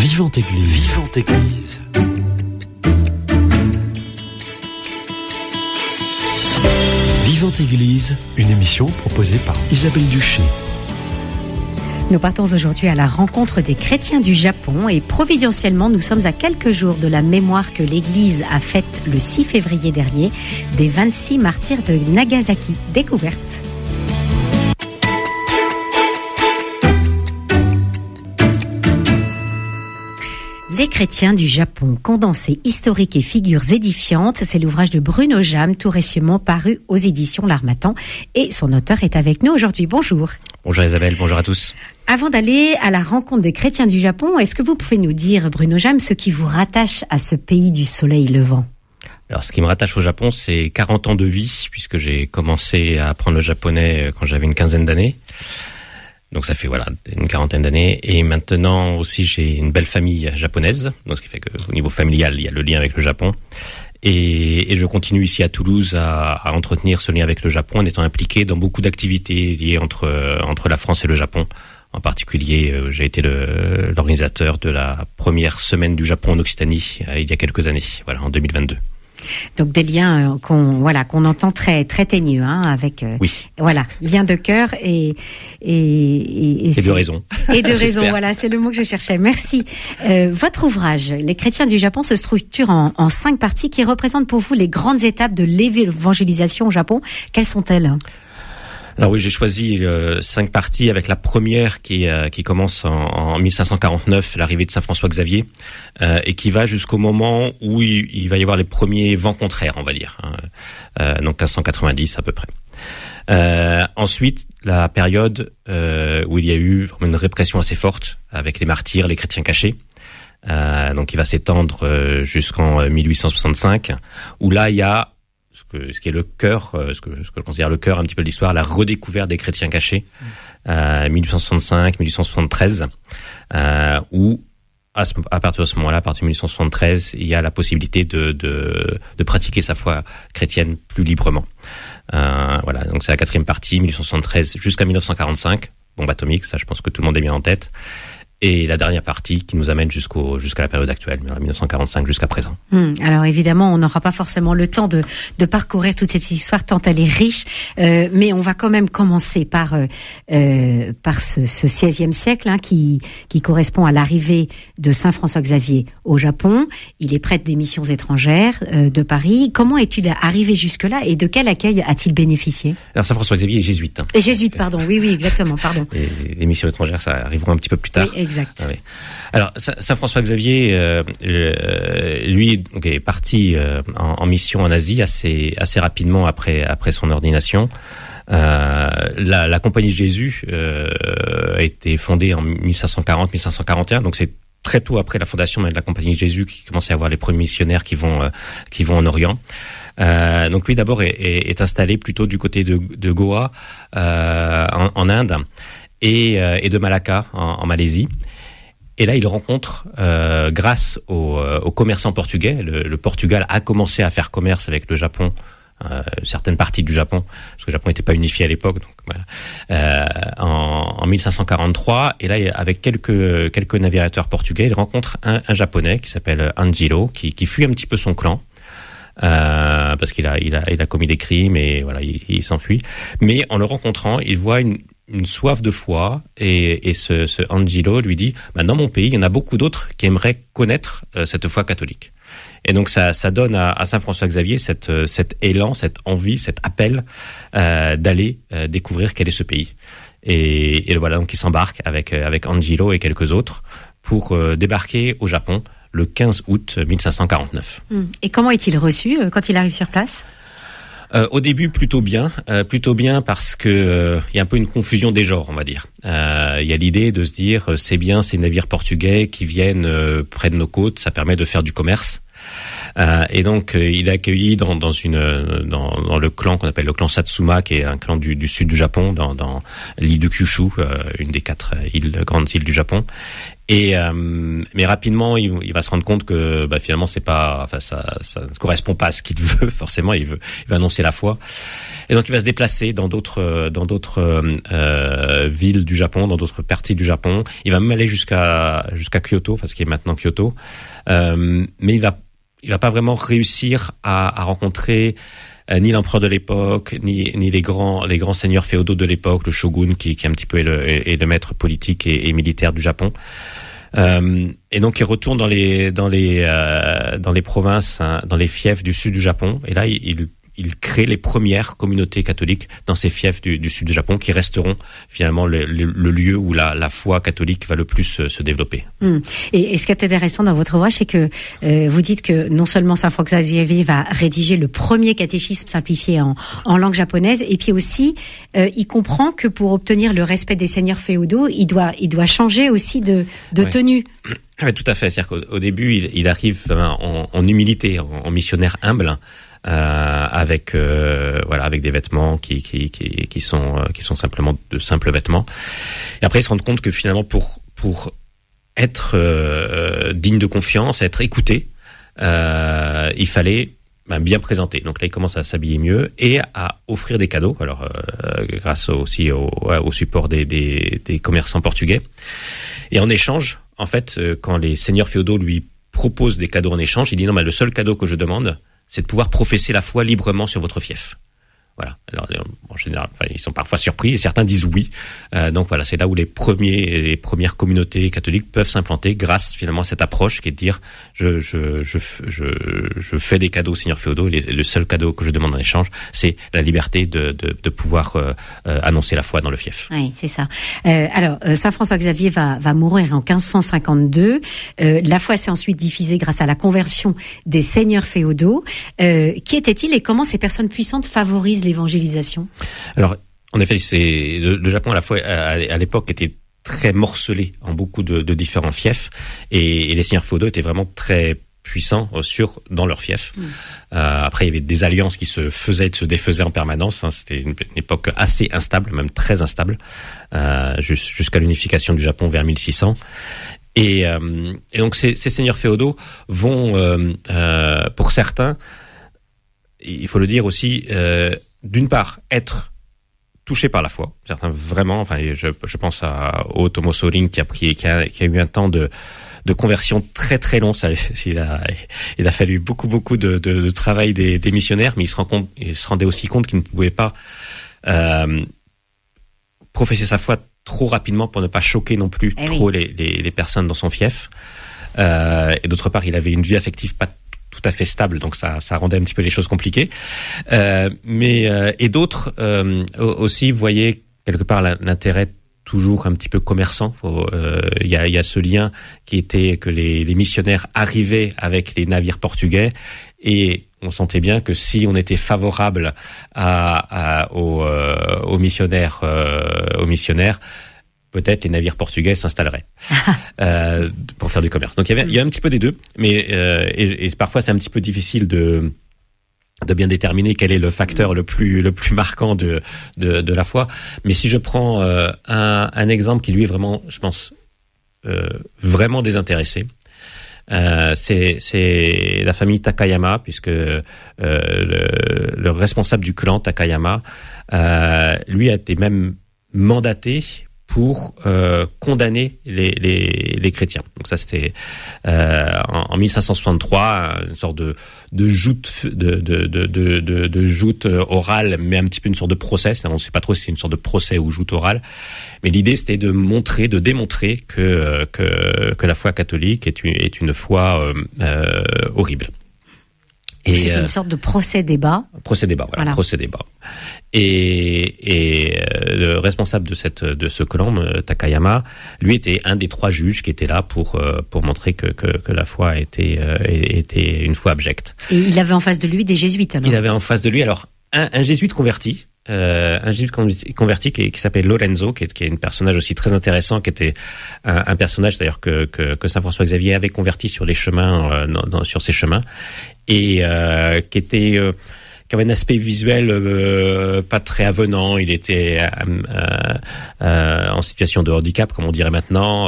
Vivante Église. Vivante Église. Vivante Église, une émission proposée par Isabelle Duché. Nous partons aujourd'hui à la rencontre des chrétiens du Japon et providentiellement, nous sommes à quelques jours de la mémoire que l'Église a faite le 6 février dernier des 26 martyrs de Nagasaki. Découverte. Les chrétiens du Japon, condensés historiques et figures édifiantes, c'est l'ouvrage de Bruno Jam, tout récemment paru aux éditions L'Harmattan. Et son auteur est avec nous aujourd'hui. Bonjour. Bonjour Isabelle, bonjour à tous. Avant d'aller à la rencontre des chrétiens du Japon, est-ce que vous pouvez nous dire, Bruno Jam, ce qui vous rattache à ce pays du soleil levant ? Alors, ce qui me rattache au Japon, c'est 40 ans de vie, puisque j'ai commencé à apprendre le japonais quand j'avais une quinzaine d'années. Donc ça fait une quarantaine d'années. Et maintenant aussi, j'ai une belle famille japonaise, donc ce qui fait qu'au niveau familial, il y a le lien avec le Japon. Et je continue ici à Toulouse à entretenir ce lien avec le Japon en étant impliqué dans beaucoup d'activités liées entre la France et le Japon. En particulier, j'ai été l'organisateur de la première semaine du Japon en Occitanie il y a quelques années, en 2022. Donc des liens qu'on entend très très ténus, avec lien de cœur et de raison. Et de raison, c'est le mot que je cherchais. Merci. Votre ouvrage, Les chrétiens du Japon, se structure en 5 parties qui représentent pour vous les grandes étapes de l'évangélisation au Japon. Quelles sont-elles ? Alors oui, j'ai choisi 5 parties avec la première qui commence en 1549, l'arrivée de Saint François Xavier, et qui va jusqu'au moment où il va y avoir les premiers vents contraires, on va dire, donc 1590 à peu près. Ensuite, la période où il y a eu une répression assez forte avec les martyrs, les chrétiens cachés, donc il va s'étendre jusqu'en 1865, où là il y a ce qui est le cœur, ce que je considère le cœur un petit peu de l'histoire, la redécouverte des chrétiens cachés, 1865, 1873, où à partir de ce moment-là, à partir de 1873, il y a la possibilité de pratiquer sa foi chrétienne plus librement. Donc c'est la 4e partie, 1873 jusqu'à 1945, bombe atomique, ça je pense que tout le monde est bien en tête. Et la dernière partie qui nous amène jusqu'à la période actuelle, 1945 jusqu'à présent. Alors évidemment, on n'aura pas forcément le temps de parcourir toute cette histoire tant elle est riche, mais on va quand même commencer par ce XVIe siècle qui correspond à l'arrivée de Saint François Xavier au Japon. Il est prêtre des missions étrangères de Paris. Comment est-il arrivé jusque-là et de quel accueil a-t-il bénéficié ? Alors Saint François Xavier est jésuite. Et jésuite, pardon. Oui, exactement, pardon. Et les missions étrangères, ça arrivera un petit peu plus tard. Oui, exact. Ah oui. Alors, Saint François Xavier, lui, est parti en mission en Asie assez rapidement après son ordination. La Compagnie de Jésus a été fondée en 1540-1541, donc c'est très tôt après la fondation de la Compagnie de Jésus qui commençait à avoir les premiers missionnaires qui vont en Orient. Donc lui d'abord est installé plutôt du côté de Goa en Inde et de Malacca en Malaisie. Et là, il rencontre, grâce aux commerçants portugais, le Portugal a commencé à faire commerce avec le Japon, certaines parties du Japon, parce que le Japon n'était pas unifié à l'époque. Donc en 1543, et là, avec quelques navigateurs portugais, il rencontre un Japonais qui s'appelle Angelo, qui fuit un petit peu son clan. Parce qu'il a commis des crimes et il s'enfuit. Mais en le rencontrant, il voit une soif de foi et ce Angelo lui dit dans mon pays il y en a beaucoup d'autres qui aimeraient connaître cette foi catholique. Et donc ça donne à Saint François Xavier cet élan, cette envie, cet appel d'aller découvrir quel est ce pays. Et donc il s'embarque avec Angelo et quelques autres pour débarquer au Japon le 15 août 1549. Et comment est-il reçu quand il arrive sur place ? Au début, plutôt bien parce que il y a un peu une confusion des genres, on va dire. Il y a l'idée de se dire c'est bien ces navires portugais qui viennent près de nos côtes, ça permet de faire du commerce. Et donc il est accueilli dans le clan qu'on appelle le clan Satsuma, qui est un clan du sud du Japon, dans l'île de Kyushu, une des 4 grandes îles du Japon. Et mais rapidement, il va se rendre compte que finalement c'est pas, enfin ça ne correspond pas à ce qu'il veut forcément. Il veut annoncer la foi. Et donc il va se déplacer dans d'autres villes du Japon, dans d'autres parties du Japon. Il va même aller jusqu'à Kyoto, enfin ce qui est maintenant Kyoto. Mais il va pas vraiment réussir à rencontrer ni l'empereur de l'époque, ni les grands seigneurs féodaux de l'époque, le shogun qui un petit peu est le maître politique et militaire du Japon. Et donc il retourne dans les provinces, hein, dans les fiefs du sud du Japon. Et là il crée les premières communautés catholiques dans ces fiefs du sud du Japon, qui resteront finalement le lieu où la foi catholique va le plus se développer. Et ce qui est intéressant dans votre ouvrage, c'est que vous dites que non seulement Saint François Xavier va rédiger le premier catéchisme simplifié en langue japonaise, et puis aussi il comprend que pour obtenir le respect des seigneurs féodaux, il doit changer aussi de tenue. Oui, tout à fait. C'est-à-dire qu'au début, il arrive en humilité, en missionnaire humble. Avec des vêtements qui sont simplement de simples vêtements. Et après ils se rendent compte que finalement pour être digne de confiance, être écouté, il fallait bien présenter. Donc là il commence à s'habiller mieux et à offrir des cadeaux. Alors grâce aussi au support des commerçants portugais. Et en échange, en fait, quand les seigneurs féodaux lui proposent des cadeaux en échange, il dit non, le seul cadeau que je demande, c'est de pouvoir professer la foi librement sur votre fief. Voilà. Alors, en général, ils sont parfois surpris et certains disent oui. Donc voilà, c'est là où les premières communautés catholiques peuvent s'implanter grâce finalement à cette approche qui est de dire je fais des cadeaux aux seigneurs féodaux. Le seul cadeau que je demande en échange, c'est la liberté de pouvoir annoncer la foi dans le fief. Oui, c'est ça. Alors, Saint François Xavier va mourir en 1552. La foi s'est ensuite diffusée grâce à la conversion des seigneurs féodaux. Qui étaient-ils et comment ces personnes puissantes favorisent l'évangélisation? Alors, en effet, le Japon à la fois à l'époque était très morcelé en beaucoup de différents fiefs et les seigneurs féodaux étaient vraiment très puissants dans leurs fiefs. Après, il y avait des alliances qui se faisaient et se défaisaient en permanence. Hein. C'était une époque assez instable, même très instable, jusqu'à l'unification du Japon vers 1600. Et donc ces seigneurs féodaux vont, pour certains, il faut le dire aussi, d'une part, être touchés par la foi. Certains vraiment, enfin, je pense au Tomo Sorin qui a eu un temps de conversion très très long. Il a fallu beaucoup de travail des missionnaires, mais il se rendait aussi compte qu'il ne pouvait pas professer sa foi trop rapidement pour ne pas choquer non plus trop les personnes dans son fief. Et d'autre part, il avait une vie affective pas tout à fait stable, donc ça rendait un petit peu les choses compliquées. Et d'autres aussi voyaient quelque part l'intérêt toujours un petit peu commerçant. Il y a ce lien qui était que les missionnaires arrivaient avec les navires portugais et on sentait bien que si on était favorable aux missionnaires, peut-être les navires portugais s'installeraient pour faire du commerce. Donc il y a un petit peu des deux, mais et parfois c'est un petit peu difficile de bien déterminer quel est le facteur le plus marquant de la foi. Mais si je prends un exemple qui lui est vraiment, je pense, vraiment désintéressé, c'est la famille Takayama, puisque le responsable du clan Takayama, lui a été même mandaté pour condamner les chrétiens. Donc ça c'était en 1563, une sorte de joute de joute orale, mais un petit peu une sorte de procès. On ne sait pas trop si c'est une sorte de procès ou joute orale, mais l'idée c'était de démontrer que la foi catholique est une foi horrible. Et c'était une sorte de procès-débat. Procès-débat, voilà. Procès-débat. Et le responsable de ce clan, Takayama, lui était un des 3 juges qui étaient là pour montrer que la foi était une foi abjecte. Et il avait en face de lui des jésuites, alors? Il avait en face de lui, alors, un jésuite converti. Un jésuite converti qui s'appelle Lorenzo, qui est un personnage aussi très intéressant, qui était un personnage d'ailleurs que Saint François Xavier avait converti sur les chemins, sur ses chemins, et qui qui avait un aspect visuel pas très avenant. Il était en situation de handicap, comme on dirait maintenant,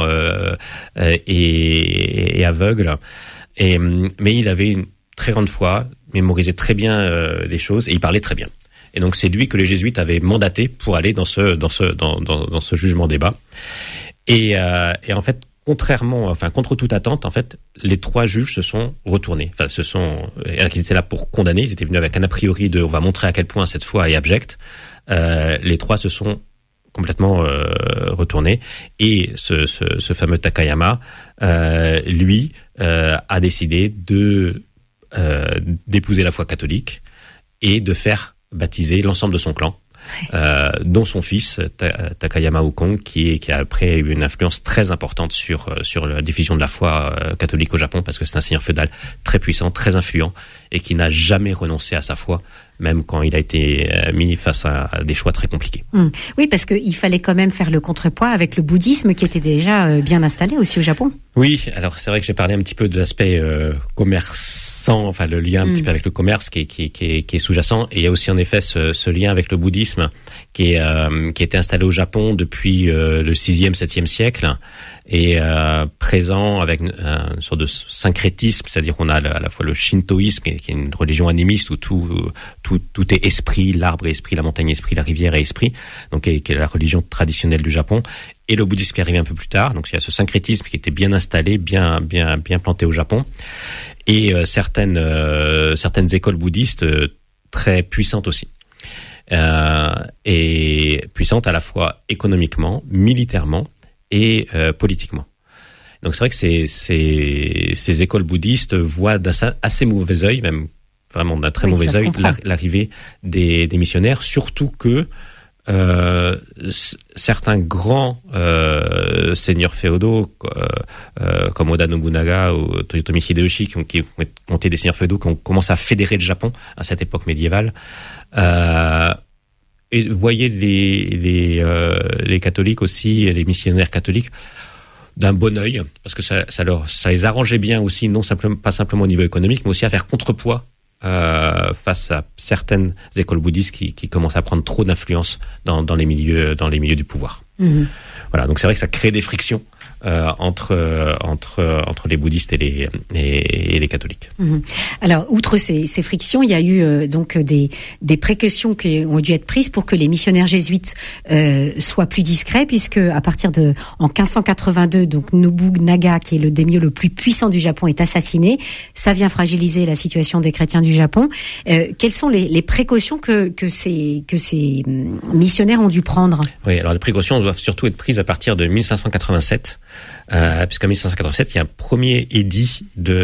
et aveugle. Mais il avait une très grande foi, mémorisait très bien les choses et il parlait très bien. Et donc c'est lui que les jésuites avaient mandaté pour aller dans ce jugement débat. Et en fait, contre toute attente, en fait, les 3 juges se sont retournés. Enfin, ils étaient là pour condamner. Ils étaient venus avec un a priori on va montrer à quel point cette foi est abjecte. Les 3 se sont complètement retournés. Et ce fameux Takayama, lui, a décidé d'épouser la foi catholique et de faire baptiser l'ensemble de son clan. Dont son fils Takayama Ukong, qui a après eu une influence très importante sur la diffusion de la foi catholique au Japon, parce que c'est un seigneur féodal très puissant, très influent, et qui n'a jamais renoncé à sa foi, même quand il a été mis face à des choix très compliqués. Oui, parce qu'il fallait quand même faire le contrepoids avec le bouddhisme qui était déjà bien installé aussi au Japon. Oui, alors c'est vrai que j'ai parlé un petit peu de l'aspect commerçant, enfin le lien un petit peu avec le commerce qui est sous-jacent, et il y a aussi en effet ce lien avec le bouddhisme qui était installé au Japon depuis le 6e, 7e siècle, et présent avec une sorte de syncrétisme, c'est-à-dire qu'on a à la fois le shintoïsme qui est une religion animiste où tout est esprit, l'arbre est esprit, la montagne est esprit, la rivière est esprit, donc qui est la religion traditionnelle du Japon, et le bouddhisme qui est arrivé un peu plus tard. Donc il y a ce syncrétisme qui était bien installé, bien planté au Japon, et certaines écoles bouddhistes très puissantes aussi. Et puissantes à la fois économiquement, militairement et politiquement. Donc c'est vrai que ces écoles bouddhistes voient d'un assez mauvais œil, même vraiment d'un très mauvais œil, l'arrivée des missionnaires, surtout que certains grands seigneurs féodaux comme Oda Nobunaga ou Toyotomi Hideyoshi qui ont été des seigneurs féodaux qui ont commencé à fédérer le Japon à cette époque médiévale, et voyaient les catholiques aussi, les missionnaires catholiques d'un bon œil, parce que ça les arrangeait bien aussi, pas simplement au niveau économique, mais aussi à faire contrepoids face à certaines écoles bouddhistes qui commencent à prendre trop d'influence dans les milieux du pouvoir. Voilà, donc c'est vrai que ça crée des frictions entre les bouddhistes et les catholiques. Alors, outre ces frictions, il y a eu donc des précautions qui ont dû être prises pour que les missionnaires jésuites soient plus discrets, puisque à partir en 1582, donc Nobunaga, qui est le daimyo le plus puissant du Japon, est assassiné. Ça vient fragiliser la situation des chrétiens du Japon. Quelles sont les précautions que ces missionnaires ont dû prendre? Oui, alors les précautions doivent surtout être prises à partir de 1587. Puisqu'en 1587, il y a un premier édit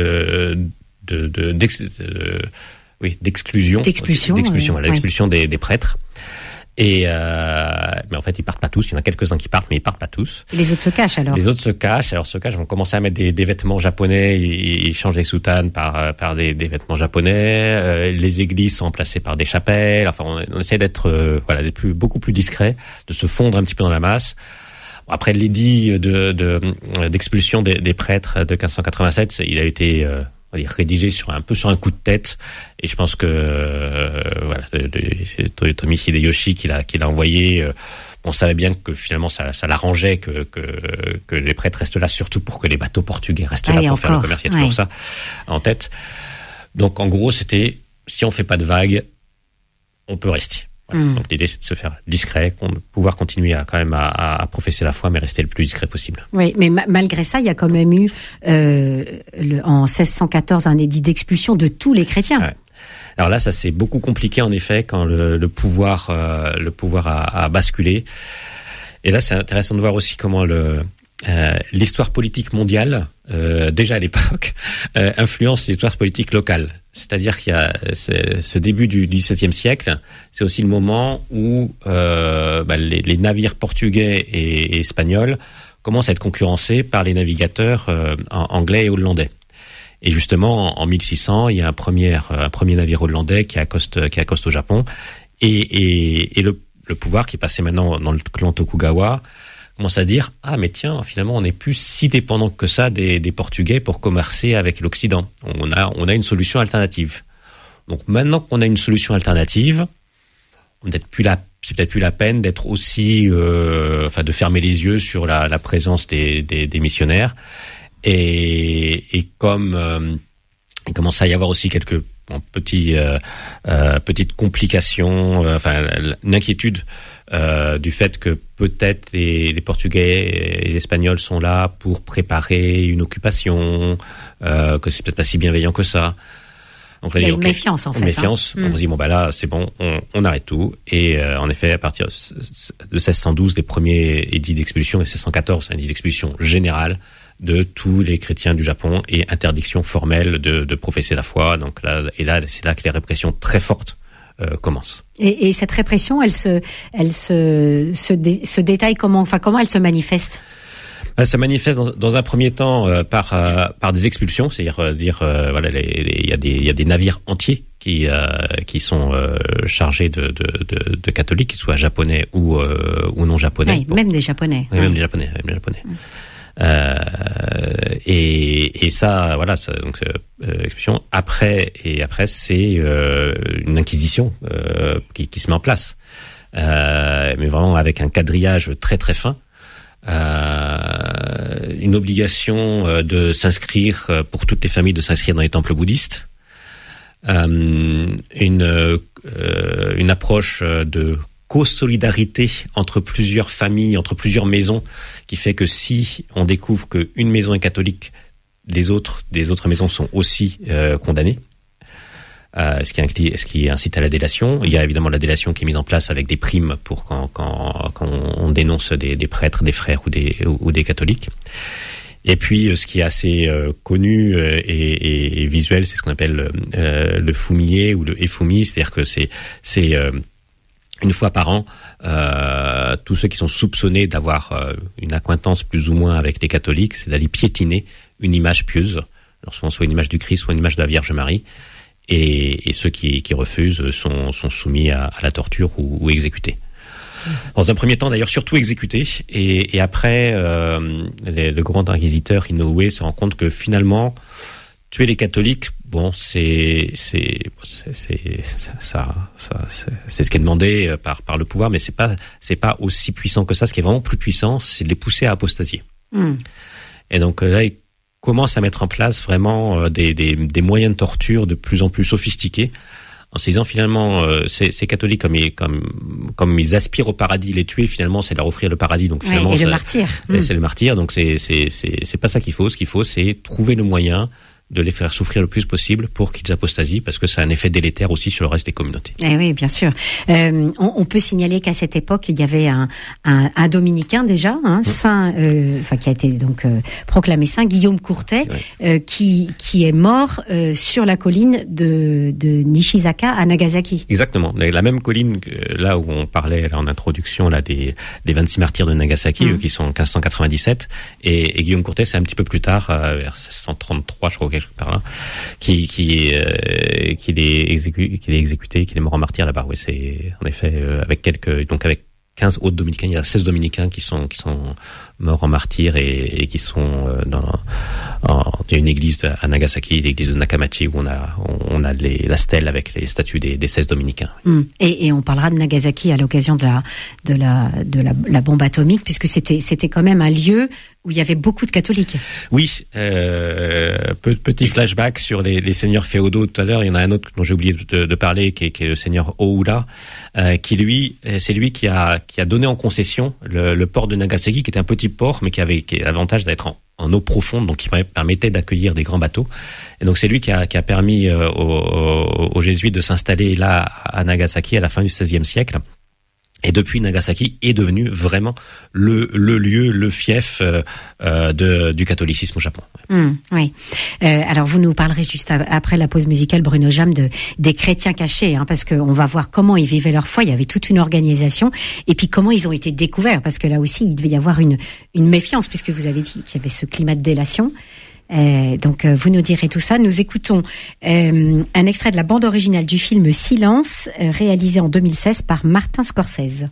d'exclusion des prêtres. Et mais en fait, ils partent pas tous. Il y en a quelques-uns qui partent, mais ils partent pas tous. Et les autres se cachent alors. Les autres se cachent. Alors se cachent, vont commencer à mettre des vêtements japonais. Ils changent les soutanes par des vêtements japonais. Les églises sont remplacées par des chapelles. Enfin, on essaie d'être beaucoup plus discret, de se fondre un petit peu dans la masse. Après l'édit d'expulsion des prêtres de 1587, il a été rédigé sur un coup de tête, et je pense que Toyotomi Hideyoshi qui l'a envoyé, on savait bien que finalement ça l'arrangeait que les prêtres restent là, surtout pour que les bateaux portugais restent là pour faire le commerce. Il y a toujours ça en tête. Donc en gros, c'était si on fait pas de vagues, on peut rester. Donc l'idée, c'est de se faire discret, pouvoir continuer à professer la foi, mais rester le plus discret possible. Oui, mais malgré ça, il y a quand même eu en 1614 un édit d'expulsion de tous les chrétiens. Ouais. Alors là, ça c'est beaucoup compliqué en effet quand le pouvoir a basculé. Et là, c'est intéressant de voir aussi comment l'histoire politique mondiale, déjà à l'époque, influence l'histoire politique locale. C'est-à-dire qu'il y a ce début du XVIIe siècle, c'est aussi le moment où les navires portugais et espagnols commencent à être concurrencés par les navigateurs anglais et hollandais. Et justement, en 1600, il y a un premier navire hollandais qui accoste au Japon, et le pouvoir qui est passé maintenant dans le clan Tokugawa commence à dire mais tiens, finalement on n'est plus si dépendant que ça des Portugais pour commercer avec l'Occident. On a une solution alternative. Donc maintenant qu'on a une solution alternative, c'est peut-être plus la peine d'être aussi, de fermer les yeux sur la présence des missionnaires. Et comme il commence à y avoir aussi quelques petites complications, une inquiétude du fait que peut-être les Portugais et les Espagnols sont là pour préparer une occupation, que c'est peut-être pas si bienveillant que ça. Donc là, il y a une méfiance, en fait. Méfiance. On se dit, là, c'est bon, on arrête tout. Et en effet, à partir de 1612, les premiers édits d'expulsion, et 1614, un édit d'expulsion général de tous les chrétiens du Japon, et interdiction formelle de professer la foi. Donc c'est là que les répressions très fortes commencent. Et cette répression, elle se détaille comment elle se manifeste? Elle se manifeste dans un premier temps par des expulsions, c'est-à-dire il y a des navires entiers qui sont chargés de catholiques, qu'ils soient japonais ou non japonais. Oui, même des japonais. Oui, même des japonais. Et ça, donc expulsion. Après, c'est une inquisition qui se met en place, mais vraiment avec un quadrillage très très fin. Une obligation de s'inscrire pour toutes les familles, de s'inscrire dans les temples bouddhistes, une approche de co-solidarité entre plusieurs familles, entre plusieurs maisons, qui fait que si on découvre qu'une maison est catholique, des autres maisons sont aussi condamnées. Ce qui incite à la délation. Il y a évidemment la délation qui est mise en place avec des primes pour quand on dénonce des prêtres, des frères ou des catholiques. Et puis, ce qui est assez connu et visuel, c'est ce qu'on appelle le fumier ou le efumi, c'est-à-dire que c'est une fois par an, tous ceux qui sont soupçonnés d'avoir une accointance plus ou moins avec les catholiques, c'est d'aller piétiner une image pieuse. Alors souvent, soit une image du Christ, soit une image de la Vierge Marie. Et ceux qui refusent sont soumis à la torture ou exécutés. Dans un premier temps, d'ailleurs, surtout exécutés. Et après, le grand inquisiteur Inoue se rend compte que finalement, tuer les catholiques, c'est ce qui est demandé par le pouvoir, mais c'est pas aussi puissant que ça. Ce qui est vraiment plus puissant, c'est de les pousser à apostasier. Et donc là, il commence à mettre en place vraiment des moyens de torture de plus en plus sophistiqués, en se disant finalement ces catholiques comme ils aspirent au paradis, les tuer finalement c'est leur offrir le paradis, donc finalement et le martyr. C'est le martyr, donc c'est pas ça qu'il faut. Ce qu'il faut, c'est trouver le moyen de les faire souffrir le plus possible pour qu'ils apostasient, parce que ça a un effet délétère aussi sur le reste des communautés. Eh oui, bien sûr. On peut signaler qu'à cette époque, il y avait un dominicain déjà, saint, qui a été donc proclamé saint, Guillaume Courtet, qui est mort sur la colline de Nishizaka à Nagasaki. Exactement, la même colline là où on parlait là en introduction là des 26 martyrs de Nagasaki, qui sont en 1597, et Guillaume Courtet c'est un petit peu plus tard, vers 1633 je crois, quelque part là, qu'il est exécuté, qu'il est mort en martyr là-bas. Oui, c'est en effet avec 15 autres dominicains, il y a 16 dominicains qui sont morts en martyr et qui sont il y a une église à Nagasaki, l'église de Nakamachi, où on a la stèle avec les statues des 16 dominicains. Et on parlera de Nagasaki à l'occasion de la bombe atomique, puisque c'était quand même un lieu où il y avait beaucoup de catholiques. Oui, petit flashback sur les seigneurs féodaux tout à l'heure. Il y en a un autre dont j'ai oublié de parler, qui est le seigneur Oura, qui lui, c'est lui qui a donné en concession le port de Nagasaki, qui était un petit port, mais qui avait l'avantage d'être en eau profonde, donc qui permettait d'accueillir des grands bateaux. Et donc c'est lui qui a permis aux jésuites de s'installer là à Nagasaki à la fin du XVIe siècle. Et depuis, Nagasaki est devenu vraiment le lieu, le fief du catholicisme au Japon. Oui. Alors, vous nous parlerez juste après la pause musicale, Bruno Jam, des chrétiens cachés, parce qu'on va voir comment ils vivaient leur foi. Il y avait toute une organisation, et puis comment ils ont été découverts, parce que là aussi, il devait y avoir une méfiance, puisque vous avez dit qu'il y avait ce climat de délation. Donc vous nous direz tout ça. Nous écoutons un extrait de la bande originale du film Silence, réalisé en 2016 par Martin Scorsese.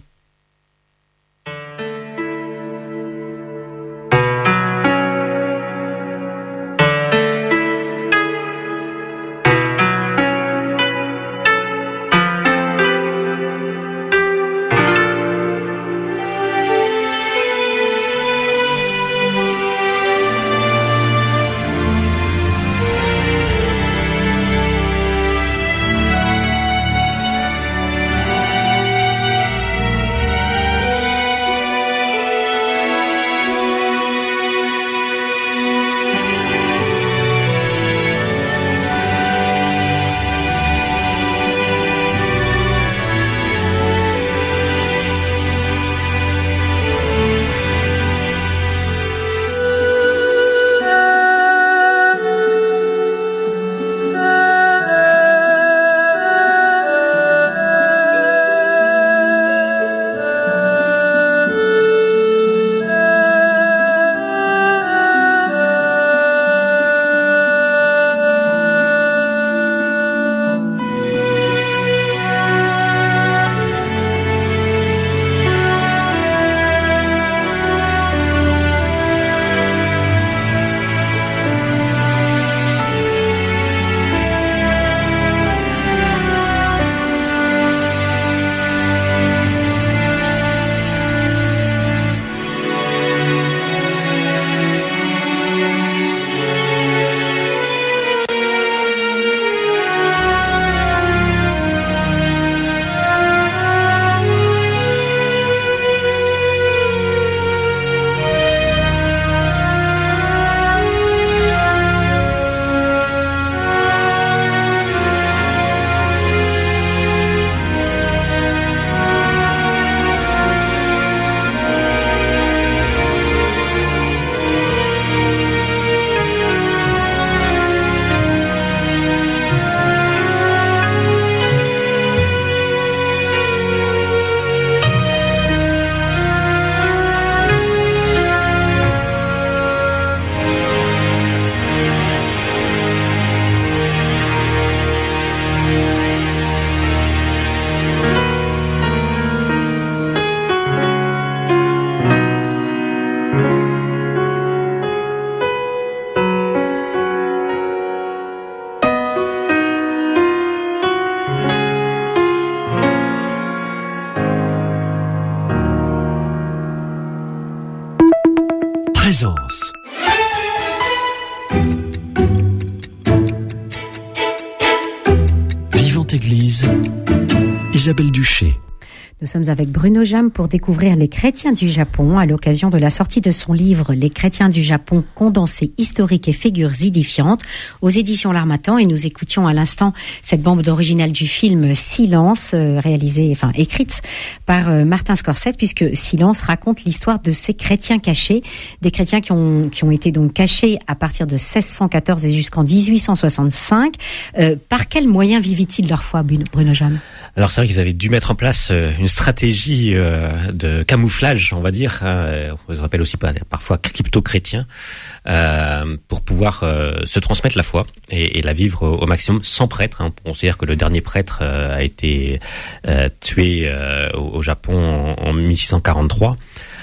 Vivante Église, Isabelle Duché. Nous sommes avec Bruno Jam pour découvrir les chrétiens du Japon à l'occasion de la sortie de son livre Les chrétiens du Japon, condensés historiques et figures édifiantes aux éditions L'Harmattan, et nous écoutions à l'instant cette bande originale du film Silence, écrite par Martin Scorsese, puisque Silence raconte l'histoire de ces chrétiens cachés, des chrétiens qui ont été donc cachés à partir de 1614 et jusqu'en 1865. Par quels moyens vivaient-ils leur foi, Bruno Jam? Alors c'est vrai qu'ils avaient dû mettre en place une stratégie de camouflage, on va dire, on se rappelle aussi parfois crypto-chrétien, pour pouvoir se transmettre la foi et la vivre au maximum sans prêtre. On considère que le dernier prêtre a été tué au Japon en 1643.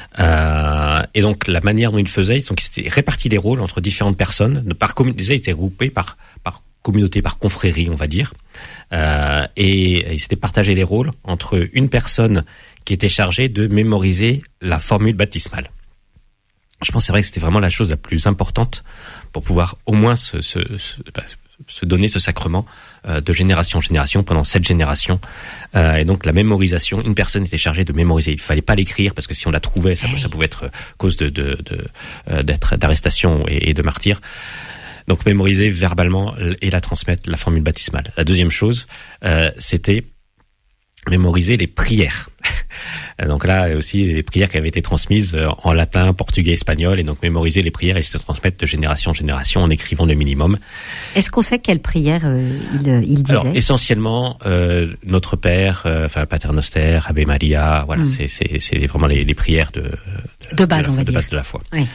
Et donc la manière dont ils faisaient, donc ils s'étaient répartis les rôles entre différentes personnes, ils étaient regroupés par communauté, par confrérie, on va dire, et ils s'étaient partagés les rôles entre une personne qui était chargée de mémoriser la formule baptismale. Je pense que c'est vrai que c'était vraiment la chose la plus importante pour pouvoir au moins se donner ce sacrement de génération en génération pendant 7 générations. Et donc la mémorisation, une personne était chargée de mémoriser. Il fallait pas l'écrire parce que si on la trouvait, ça pouvait être cause d'arrestation et de martyr. Donc mémoriser verbalement et la transmettre, la formule baptismale. La deuxième chose, c'était mémoriser les prières. Donc là aussi, les prières qui avaient été transmises en latin, portugais, espagnol, et donc mémoriser les prières et se transmettre de génération en génération en écrivant le minimum. Est-ce qu'on sait quelles prières il disait? Alors essentiellement Notre Père, Pater Noster, Ave Maria, voilà, c'est vraiment les prières de base, on va dire, de base de la foi. Oui.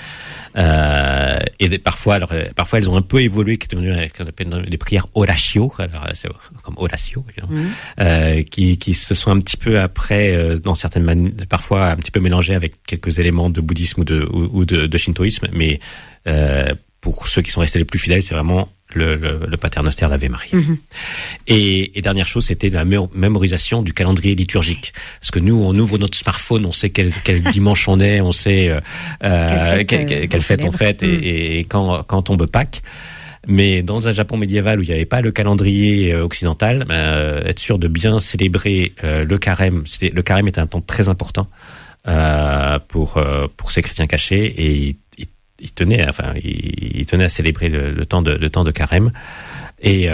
Et parfois elles ont un peu évolué, qui est devenu ce qu'on appelle des prières Horatio, alors c'est comme Horatio, qui se sont un petit peu après, dans certaines parfois un petit peu mélangées avec quelques éléments de bouddhisme ou de shintoïsme, mais pour ceux qui sont restés les plus fidèles, c'est vraiment le Pater Noster, l'Ave Maria. Et dernière chose, c'était la mémorisation du calendrier liturgique. Parce que nous, on ouvre notre smartphone, on sait quel dimanche on est, on sait quelle fête on fête et quand tombe Pâques. Mais dans un Japon médiéval où il n'y avait pas le calendrier occidental, être sûr de bien célébrer le carême. Le carême était un temps très important pour ces chrétiens cachés, et il tenait à célébrer le temps de carême et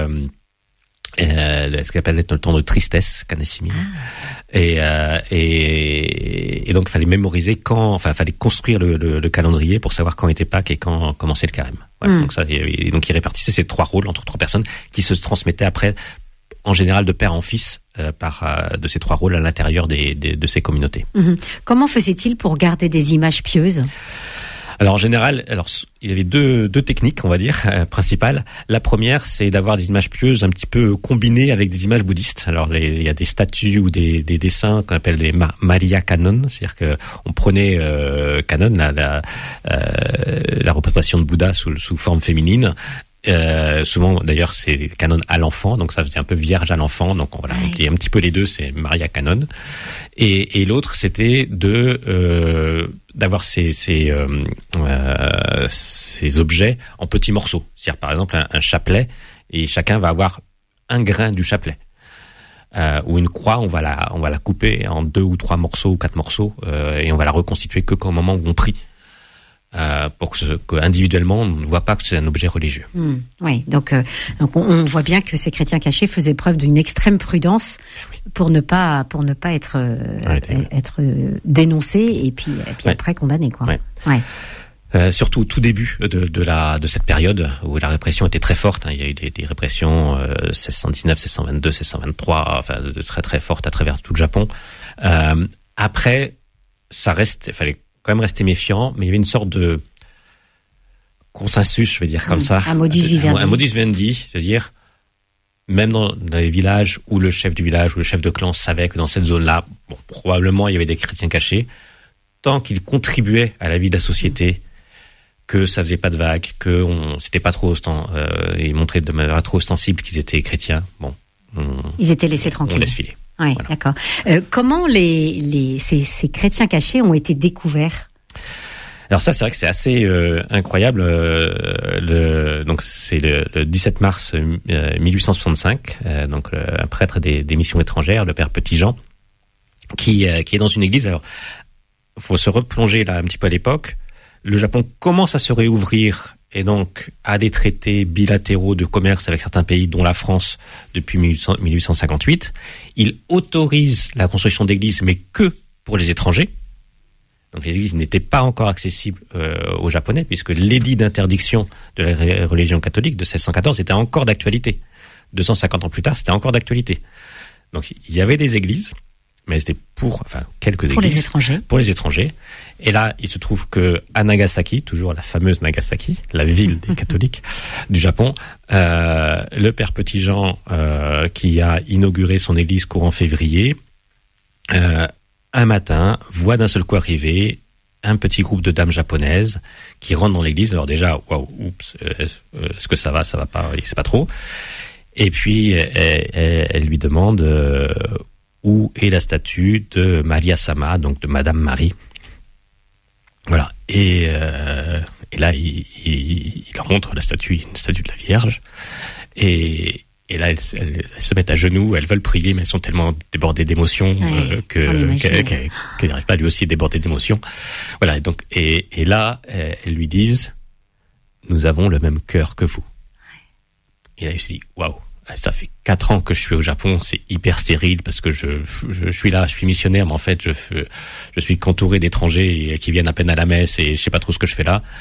ce qu'on appelle le temps de tristesse, Kaneshimi. Et donc il fallait mémoriser fallait construire le calendrier pour savoir quand était Pâques et quand commençait le carême. Voilà, donc il répartissait ces 3 rôles entre 3 personnes qui se transmettaient après, en général de père en fils, de ces 3 rôles à l'intérieur de ces communautés. Comment faisait-il pour garder des images pieuses? Alors en général, il y avait deux techniques, on va dire, principales. La première, c'est d'avoir des images pieuses un petit peu combinées avec des images bouddhistes. Alors il y a des statues ou des dessins qu'on appelle des Maria Canon, c'est-à-dire que on prenait Canon, la représentation de Bouddha sous forme féminine. Souvent d'ailleurs c'est canon à l'enfant, donc ça faisait un peu vierge à l'enfant, donc voilà, on dit un petit peu les deux, c'est Maria Canon. Et l'autre c'était d'avoir ces objets en petits morceaux, c'est-à-dire par exemple un chapelet, et chacun va avoir un grain du chapelet. Ou une croix, on va la couper en 2 ou 3 morceaux ou 4 morceaux, et on va la reconstituer qu'au moment où on prie. Pour que individuellement on ne voit pas que c'est un objet religieux. Oui, donc on voit bien que ces chrétiens cachés faisaient preuve d'une extrême prudence pour ne pas être dénoncés et puis après condamnés, quoi. Surtout au tout début de cette période où la répression était très forte. Il y a eu des répressions 1619, 1622, 1623, de très très fortes à travers tout le Japon. Après, il fallait quand même rester méfiant, mais il y avait une sorte de consensus, je vais dire comme ça. Un modus vivendi. Un modus vivendi, c'est-à-dire, même dans les villages où le chef du village ou le chef de clan savait que dans cette zone-là, probablement il y avait des chrétiens cachés, tant qu'ils contribuaient à la vie de la société, que ça faisait pas de vagues, que c'était pas trop ils montraient de manière trop ostensible qu'ils étaient chrétiens, ils étaient laissés tranquilles. On laisse filer. Oui, voilà. D'accord. Comment ces chrétiens cachés ont été découverts? Alors ça, c'est vrai que c'est assez incroyable. Donc c'est le 17 mars 1865. Donc un prêtre des missions étrangères, le père Petit-Jean, qui est dans une église. Alors, faut se replonger là un petit peu à l'époque. Le Japon commence à se réouvrir et donc a des traités bilatéraux de commerce avec certains pays, dont la France, depuis 1858. Il autorise la construction d'églises, mais que pour les étrangers. Donc les églises n'étaient pas encore accessibles aux Japonais, puisque l'édit d'interdiction de la religion catholique de 1614 était encore d'actualité. 250 ans plus tard, c'était encore d'actualité. Donc il y avait des églises, mais c'était quelques églises. Pour les étrangers. Et là, il se trouve que à Nagasaki, toujours la fameuse Nagasaki, la ville des catholiques du Japon, le père Petit-Jean, qui a inauguré son église courant février, un matin, voit d'un seul coup arriver un petit groupe de dames japonaises qui rentrent dans l'église. Alors déjà, est-ce que ça va pas, il sait pas trop. Et puis, elle lui demande où est la statue de Maria-sama, donc de Madame Marie. Voilà. Et là, il leur montre la statue, une statue de la Vierge. Et là, elles se mettent à genoux, elles veulent prier, mais elles sont tellement débordées d'émotions qu'elles n'arrivent pas à lui aussi déborder d'émotions. Voilà. Et là, elles lui disent, nous avons le même cœur que vous. Et là, il se dit, waouh. Ça fait 4 ans que je suis au Japon, c'est hyper stérile parce que je suis là, je suis missionnaire, mais en fait je suis qu'entouré d'étrangers qui viennent à peine à la messe et je sais pas trop ce que je fais là.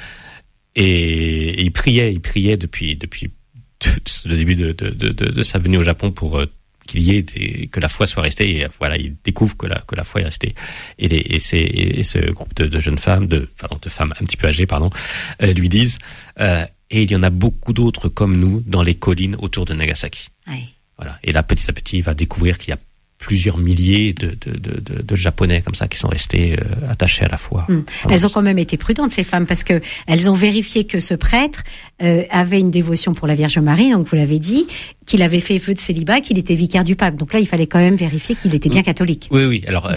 Et il priait depuis le début de sa venue au Japon pour qu'il y ait que la foi soit restée. Et voilà, il découvre que la foi est restée. Et ce groupe de jeunes femmes, de femmes un petit peu âgées, lui disent. Et il y en a beaucoup d'autres comme nous dans les collines autour de Nagasaki. Oui. Voilà. Et là, petit à petit, il va découvrir qu'il y a plusieurs milliers de Japonais comme ça qui sont restés attachés à la foi. Elles ont quand même été prudentes, ces femmes, parce que elles ont vérifié que ce prêtre avait une dévotion pour la Vierge Marie, donc vous l'avez dit, qu'il avait fait feu de célibat, qu'il était vicaire du pape. Donc là, il fallait quand même vérifier qu'il était bien catholique. Oui. Alors,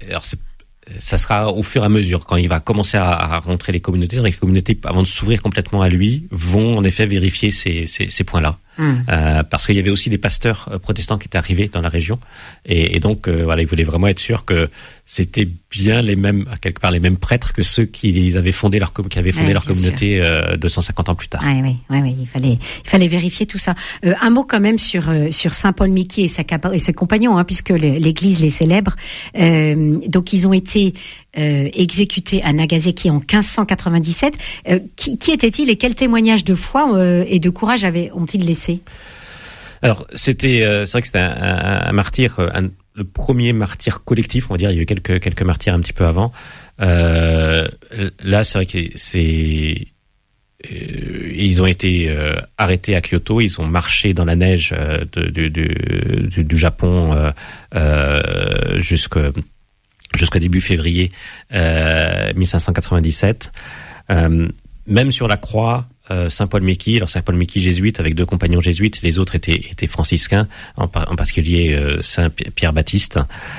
ça sera au fur et à mesure, quand il va commencer à rentrer les communautés, avant de s'ouvrir complètement à lui, vont en effet vérifier ces points-là. Parce qu'il y avait aussi des pasteurs protestants qui étaient arrivés dans la région, et donc ils voulaient vraiment être sûrs que c'était bien quelque part les mêmes prêtres que ceux qui avaient fondé leur communauté 250 ans plus tard. Oui, il fallait vérifier tout ça. Un mot quand même sur Saint Paul Miki et ses compagnons, puisque l'Église les célèbre. Donc ils ont été exécutés à Nagasaki en 1597. Qui étaient-ils et quel témoignage de foi et de courage ont-ils laissé? Alors c'est vrai que c'était un martyr, le premier martyr collectif, on va dire. Il y a eu quelques martyrs un petit peu avant. Là, c'est vrai que ils ont été arrêtés à Kyoto. Ils ont marché dans la neige du Japon jusqu'au début février 1597. Même sur la croix, Saint Paul Miki, alors Saint Paul Miki jésuite avec 2 compagnons jésuites, les autres étaient franciscains, en particulier Saint Pierre Baptiste,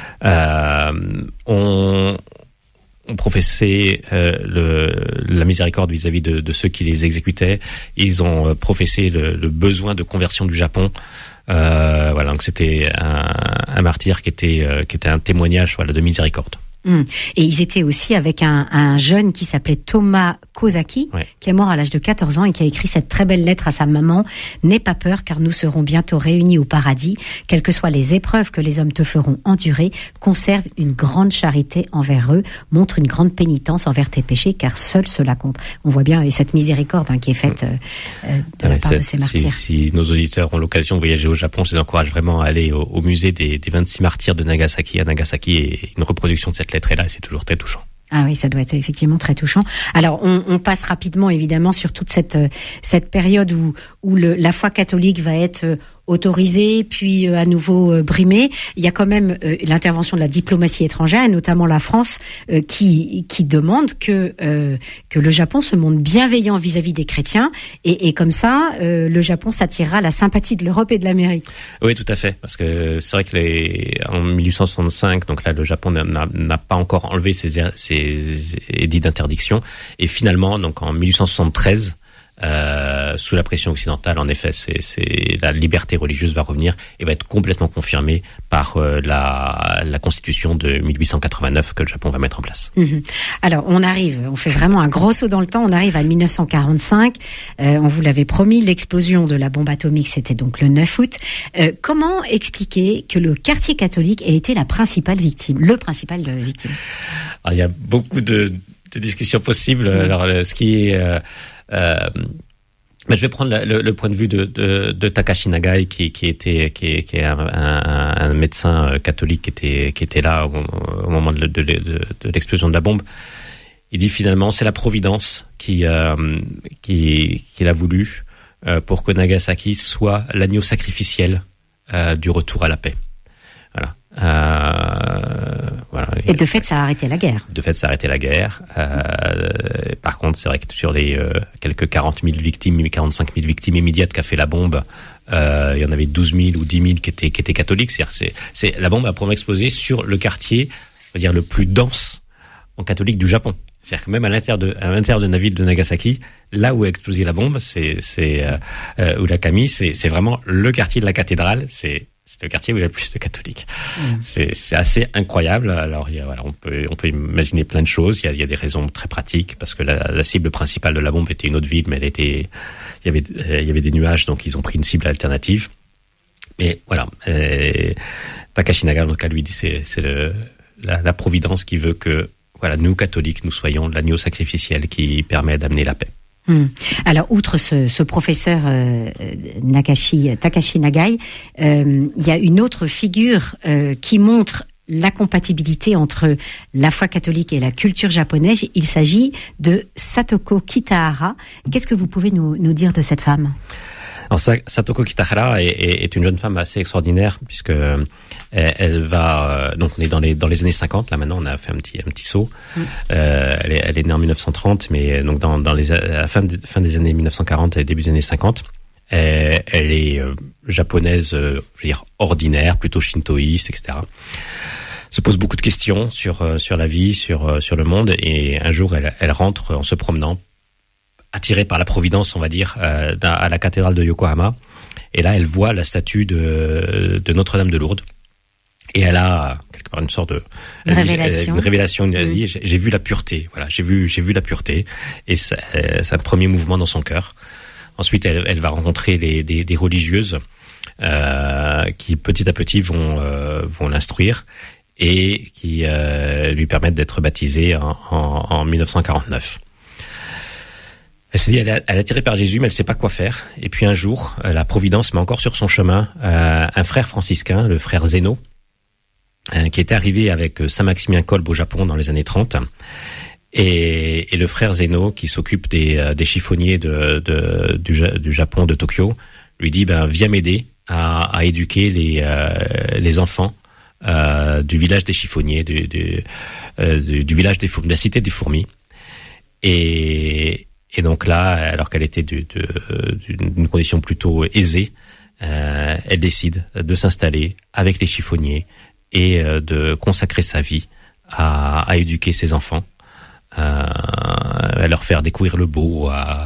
ont professé la miséricorde vis-à-vis de ceux qui les exécutaient. Ils ont professé le besoin de conversion du Japon. Donc c'était un martyr qui était un témoignage de miséricorde. Et ils étaient aussi avec un jeune qui s'appelait Thomas Kozaki, qui est mort à l'âge de 14 ans et qui a écrit cette très belle lettre à sa maman. « N'aie pas peur, car nous serons bientôt réunis au paradis. Quelles que soient les épreuves que les hommes te feront endurer, conserve une grande charité envers eux, montre une grande pénitence envers tes péchés, car seul cela compte. » On voit bien cette miséricorde qui est faite de la part de ces martyrs. Si nos auditeurs ont l'occasion de voyager au Japon, je les encourage vraiment à aller au musée des 26 martyrs de Nagasaki. À Nagasaki, et une reproduction de cette lettre est là, et c'est toujours très touchant. Ah oui, ça doit être effectivement très touchant. Alors, on passe rapidement, évidemment, sur toute cette période où la foi catholique va être autorisé, puis à nouveau brimé. Il y a quand même l'intervention de la diplomatie étrangère, et notamment la France, qui demande que le Japon se montre bienveillant vis-à-vis des chrétiens, et comme ça, le Japon s'attirera la sympathie de l'Europe et de l'Amérique. Oui, tout à fait, parce que c'est vrai que en 1865, donc là, le Japon n'a pas encore enlevé ses édits d'interdiction, et finalement, donc en 1873, sous la pression occidentale, en effet, c'est la liberté religieuse va revenir et va être complètement confirmée par la constitution de 1889 que le Japon va mettre en place. Alors, on fait vraiment un gros saut dans le temps. On arrive à 1945. On vous l'avait promis, l'explosion de la bombe atomique, c'était donc le 9 août. Comment expliquer que le quartier catholique ait été le principal victime? Alors, il y a beaucoup de discussions possibles. Alors, ce qui est je vais prendre le point de vue de Takashi Nagai, qui est un médecin catholique qui était là au moment de l'explosion de la bombe. Il dit finalement c'est la Providence qui l'a voulu pour que Nagasaki soit l'agneau sacrificiel du retour à la paix. Voilà. Et de fait, ça a arrêté la guerre. Par contre, c'est vrai que sur les quelques 40 000 victimes, 45 000 victimes immédiates qu'a fait la bombe, il y en avait 12 000 ou 10 000 qui étaient catholiques. C'est la bombe a probablement explosé sur le quartier, on va dire, le plus dense en catholique du Japon. C'est-à-dire que même à l'intérieur de la ville de Nagasaki, là où a explosé la bombe, où la Kami, c'est vraiment le quartier de la cathédrale. C'est le quartier où il y a le plus de catholiques. C'est assez incroyable. Alors, on peut imaginer plein de choses. Il y a des raisons très pratiques, parce que la cible principale de la bombe était une autre ville, mais il y avait des nuages, donc ils ont pris une cible alternative. Mais voilà, Takashi Nagai, donc à lui, c'est la Providence qui veut que, voilà, nous catholiques, nous soyons l'agneau sacrificiel qui permet d'amener la paix. Alors, outre ce professeur Takashi Nagai, il y a une autre figure qui montre la compatibilité entre la foi catholique et la culture japonaise. Il s'agit de Satoko Kitahara. Qu'est-ce que vous pouvez nous dire de cette femme ? Alors, Satoko Kitahara est une jeune femme assez extraordinaire, puisque elle va, donc on est dans les années 50, là maintenant on a fait un petit saut. Elle est née en 1930, mais donc dans la fin des années 1940 et début des années 50. Elle est japonaise, je veux dire ordinaire, plutôt shintoïste, etc. Se pose beaucoup de questions sur la vie, sur le monde, et un jour elle rentre en se promenant, attirée par la providence, on va dire, à la cathédrale de Yokohama. Et là, elle voit la statue de Notre-Dame de Lourdes. Et elle a quelque part une sorte de révélation. Elle dit, j'ai vu la pureté. Voilà, j'ai vu la pureté. Et c'est un premier mouvement dans son cœur. Ensuite, elle va rencontrer des religieuses qui petit à petit vont l'instruire et qui lui permettent d'être baptisée en 1949. Elle se dit, elle est attirée par Jésus, mais elle ne sait pas quoi faire. Et puis un jour, la Providence met encore sur son chemin un frère franciscain, le frère Zeno, qui était arrivé avec Saint-Maximin Kolbe au Japon dans les années 30. Et le frère Zeno, qui s'occupe des chiffonniers du Japon, de Tokyo, lui dit, viens m'aider à éduquer les enfants du village des chiffonniers, du village de la cité des fourmis. Et donc là, alors qu'elle était d'une condition plutôt aisée, elle décide de s'installer avec les chiffonniers et de consacrer sa vie à éduquer ses enfants, à leur faire découvrir le beau, à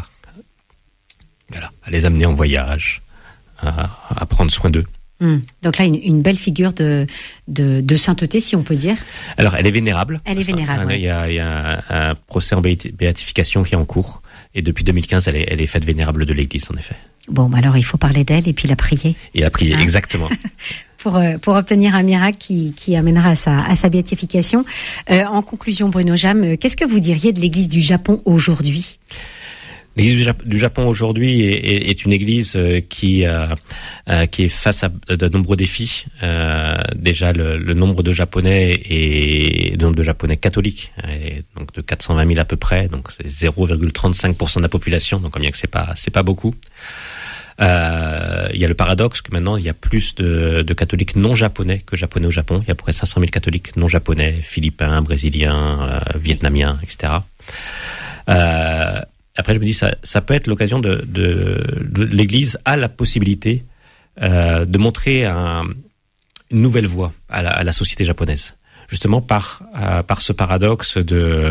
les amener en voyage, à prendre soin d'eux. Donc là, une belle figure de sainteté, si on peut dire. Alors, elle est vénérable. Elle est vénérable. Il y a un procès en béatification qui est en cours. Et depuis 2015, elle est faite vénérable de l'Église, en effet. Bon, alors il faut parler d'elle et puis la prier. Et la prier, exactement. Pour obtenir un miracle qui amènera à sa béatification. En conclusion, Bruno Jam, qu'est-ce que vous diriez de l'Église du Japon aujourd'hui ? L'Église du Japon aujourd'hui est une Église qui est face à de nombreux défis. Déjà le nombre de Japonais et le nombre de Japonais catholiques, est donc de 420 000 à peu près, donc c'est 0,35% de la population, donc comme bien que c'est pas beaucoup. Il y a le paradoxe que maintenant il y a plus de catholiques non japonais que japonais au Japon. Il y a à peu près 500 000 catholiques non japonais, philippins, brésiliens, vietnamiens, etc. Après, je me dis ça peut être l'occasion de l'Église a la possibilité de montrer une nouvelle voie à la société japonaise. Justement par ce paradoxe de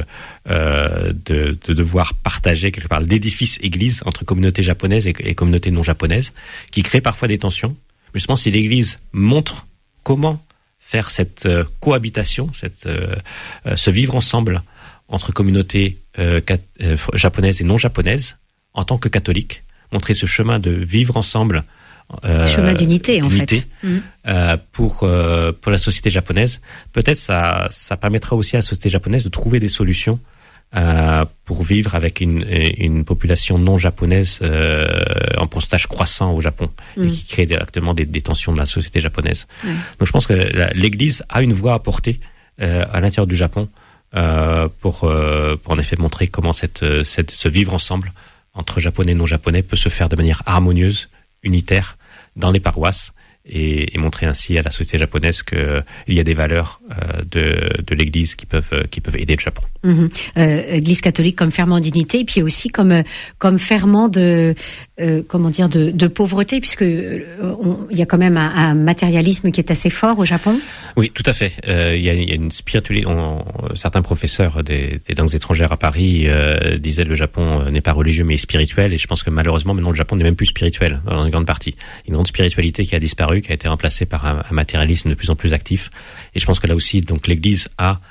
devoir partager quelque part l'édifice église entre communautés japonaises et communautés non japonaises, qui crée parfois des tensions. Justement, si l'église montre comment faire cette cohabitation, ce vivre ensemble entre communautés japonaises et non japonaises, en tant que catholiques, montrer ce chemin de vivre ensemble, chemin d'unité en fait. Pour la société japonaise, peut-être ça permettra aussi à la société japonaise de trouver des solutions pour vivre avec une population non japonaise en pourcentage croissant au Japon et qui crée directement des tensions de la société japonaise. Donc je pense que l'Église a une voix à porter à l'intérieur du Japon pour en effet montrer comment ce vivre ensemble entre japonais et non japonais peut se faire de manière harmonieuse, unitaire dans les paroisses et montrer ainsi à la société japonaise qu'il y a des valeurs de l'Église qui peuvent aider le Japon. Église catholique comme ferment d'unité, et puis aussi comme ferment de pauvreté, puisque il y a quand même un matérialisme qui est assez fort au Japon. Oui, tout à fait. Il y a une spiritualité. Certains professeurs des langues étrangères à Paris disaient le Japon n'est pas religieux mais spirituel, et je pense que malheureusement maintenant le Japon n'est même plus spirituel dans une grande partie. Une grande spiritualité qui a disparu, qui a été remplacée par un matérialisme de plus en plus actif. Et je pense que là aussi, donc l'Église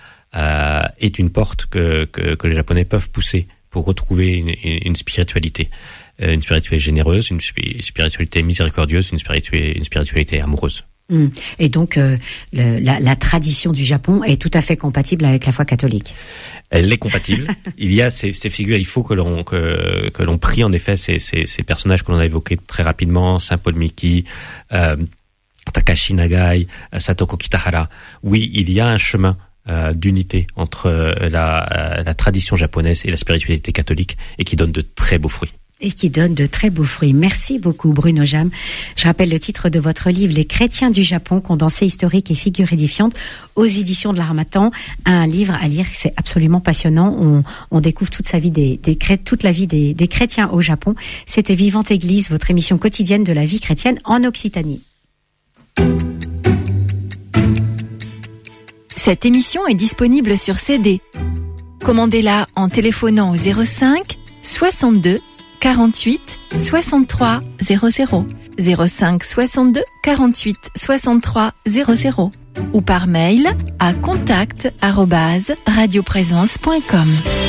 est une porte que les Japonais peuvent pousser pour retrouver une spiritualité généreuse, une spiritualité miséricordieuse, une spiritualité amoureuse. Et donc la tradition du Japon est tout à fait compatible avec la foi catholique. Elle est compatible. Il y a ces figures. Il faut que l'on prie en effet ces personnages que l'on a évoqués très rapidement, Saint Paul Miki, Takashi Nagai, Satoko Kitahara. Oui, il y a un chemin d'unité entre la tradition japonaise et la spiritualité catholique, et qui donne de très beaux fruits. Et qui donne de très beaux fruits. Merci beaucoup Bruno Jam. Je rappelle le titre de votre livre, Les chrétiens du Japon, condensé historique et figures édifiantes, aux éditions de l'Harmattan. Un livre à lire, c'est absolument passionnant. On découvre toute la vie des chrétiens au Japon. C'était Vivante Église, votre émission quotidienne de la vie chrétienne en Occitanie. Cette émission est disponible sur CD. Commandez-la en téléphonant au 05 62 48 63 00, 05 62 48 63 00, ou par mail à contact@radioprésence.com.